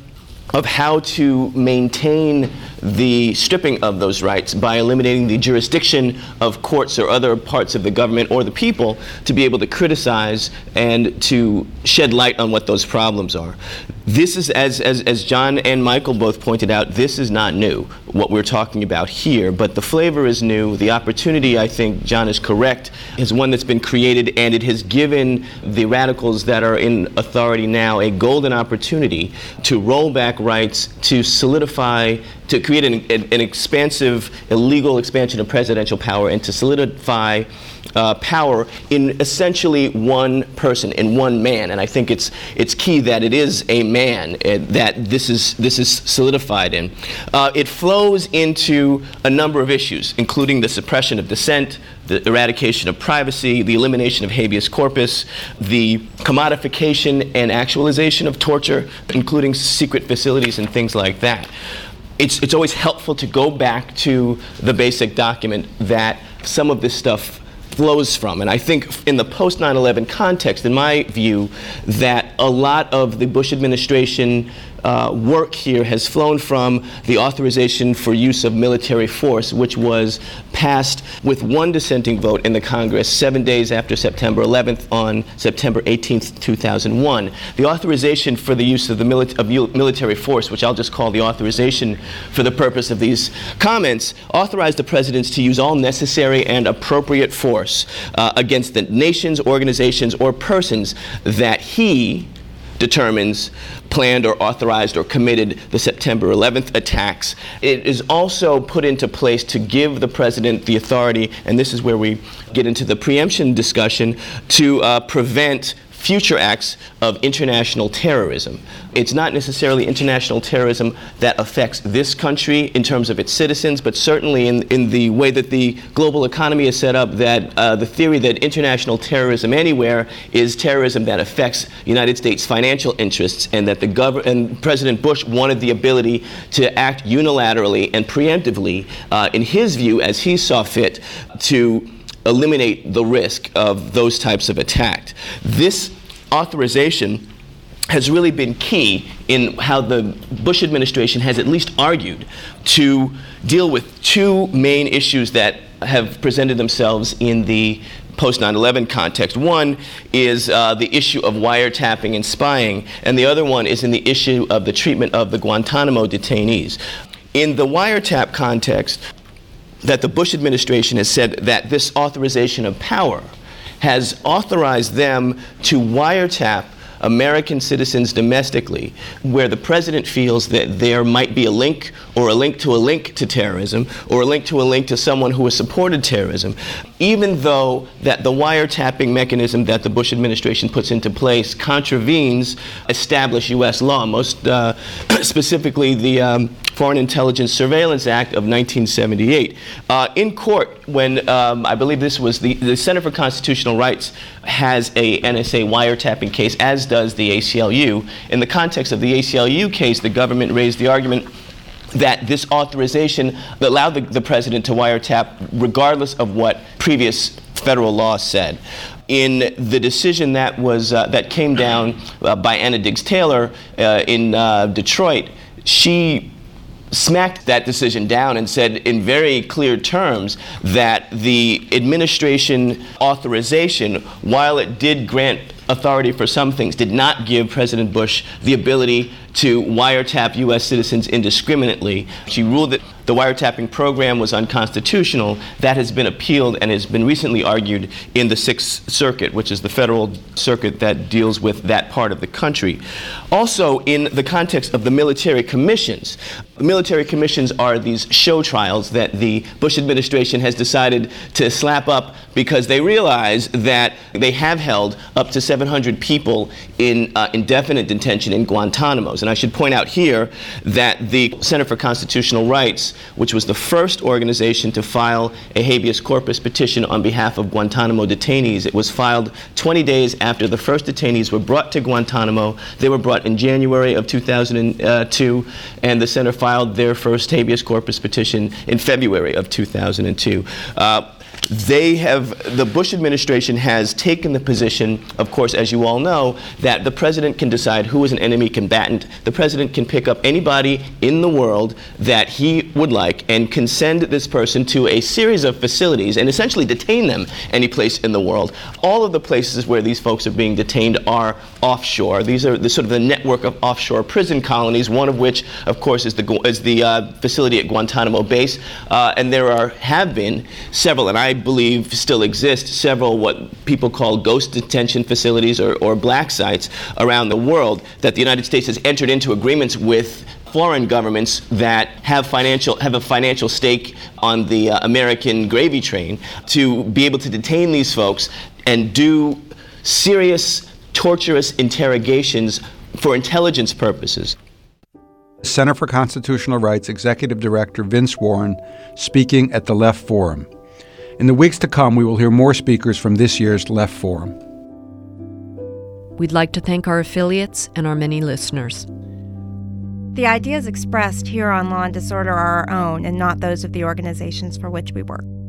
of how to maintain the stripping of those rights by eliminating the jurisdiction of courts or other parts of the government or the people to be able to criticize and to shed light on what those problems are. This is, as, as, as John and Michael both pointed out, this is not new, what we're talking about here, but the flavor is new. The opportunity, I think John is correct, is one that's been created, and it has given the radicals that are in authority now a golden opportunity to roll back rights, to solidify, to create an, an, an expansive, illegal expansion of presidential power, and to solidify uh, power in essentially one person, in one man. And I think it's it's key that it is a man uh, that this is this is solidified in. Uh, it flows into a number of issues, including the suppression of dissent, the eradication of privacy, the elimination of habeas corpus, the commodification and actualization of torture, including secret facilities and things like that. It's, it's always helpful to go back to the basic document that some of this stuff flows from. And I think in the post nine eleven context, in my view, that a lot of the Bush administration uh, work here has flown from the authorization for use of military force, which was passed with one dissenting vote in the Congress seven days after September eleventh on September eighteenth, two thousand one. The authorization for the use of the mili- of military force, which I'll just call the authorization for the purpose of these comments, authorized the presidents to use all necessary and appropriate force uh, against the nations, organizations, or persons that he determines planned or authorized or committed the September eleventh attacks. It is also put into place to give the president the authority, and this is where we get into the preemption discussion, to uh, prevent future acts of international terrorism. It's not necessarily international terrorism that affects this country in terms of its citizens, but certainly in, in the way that the global economy is set up, that uh, the theory that international terrorism anywhere is terrorism that affects United States financial interests, and that the gov- and President Bush wanted the ability to act unilaterally and preemptively, uh, in his view, as he saw fit, to eliminate the risk of those types of attack. This authorization has really been key in how the Bush administration has at least argued to deal with two main issues that have presented themselves in the post nine eleven context. One is uh, the issue of wiretapping and spying, and the other one is in the issue of the treatment of the Guantanamo detainees. In the wiretap context, that the Bush administration has said that this authorization of power has authorized them to wiretap American citizens domestically, where the president feels that there might be a link or a link to a link to terrorism or a link to a link to someone who has supported terrorism, even though that the wiretapping mechanism that the Bush administration puts into place contravenes established U S law, most uh, specifically the um, Foreign Intelligence Surveillance Act of nineteen seventy-eight. Uh, in court, when um, I believe this was the, the Center for Constitutional Rights has a N S A wiretapping case, as does the A C L U. In the context of the A C L U case, the government raised the argument that this authorization allowed the, the president to wiretap regardless of what previous federal law said. In the decision that was uh, that came down uh, by Anna Diggs Taylor uh, in uh, Detroit, she smacked that decision down and said in very clear terms that the administration authorization, while it did grant authority for some things, did not give President Bush the ability to wiretap U S citizens indiscriminately. She ruled that the wiretapping program was unconstitutional. That has been appealed and has been recently argued in the Sixth Circuit, which is the federal circuit that deals with that part of the country. Also, in the context of the military commissions, the military commissions are these show trials that the Bush administration has decided to slap up because they realize that they have held up to seven hundred people in uh, indefinite detention in Guantanamo's. And I should point out here that the Center for Constitutional Rights, which was the first organization to file a habeas corpus petition on behalf of Guantanamo detainees, it was filed twenty days after the first detainees were brought to Guantanamo. They were brought in January of two thousand two, and the center filed their first habeas corpus petition in February of two thousand two. Uh, they have, the Bush administration has taken the position, of course, as you all know, that the president can decide who is an enemy combatant. The president can pick up anybody in the world that he would like and can send this person to a series of facilities and essentially detain them any place in the world. All of the places where these folks are being detained are offshore. These are the sort of the network of offshore prison colonies, one of which, of course, is the is the uh, facility at Guantanamo Base. Uh, and there are have been several, and I believe still exist, several what people call ghost detention facilities or, or black sites around the world that the United States has entered into agreements with foreign governments that have financial have a financial stake on the uh, American gravy train to be able to detain these folks and do serious, torturous interrogations for intelligence purposes. Center for Constitutional Rights Executive Director Vince Warren speaking at the Left Forum. In the weeks to come, we will hear more speakers from this year's Left Forum. We'd like to thank our affiliates and our many listeners. The ideas expressed here on Law and Disorder are our own and not those of the organizations for which we work.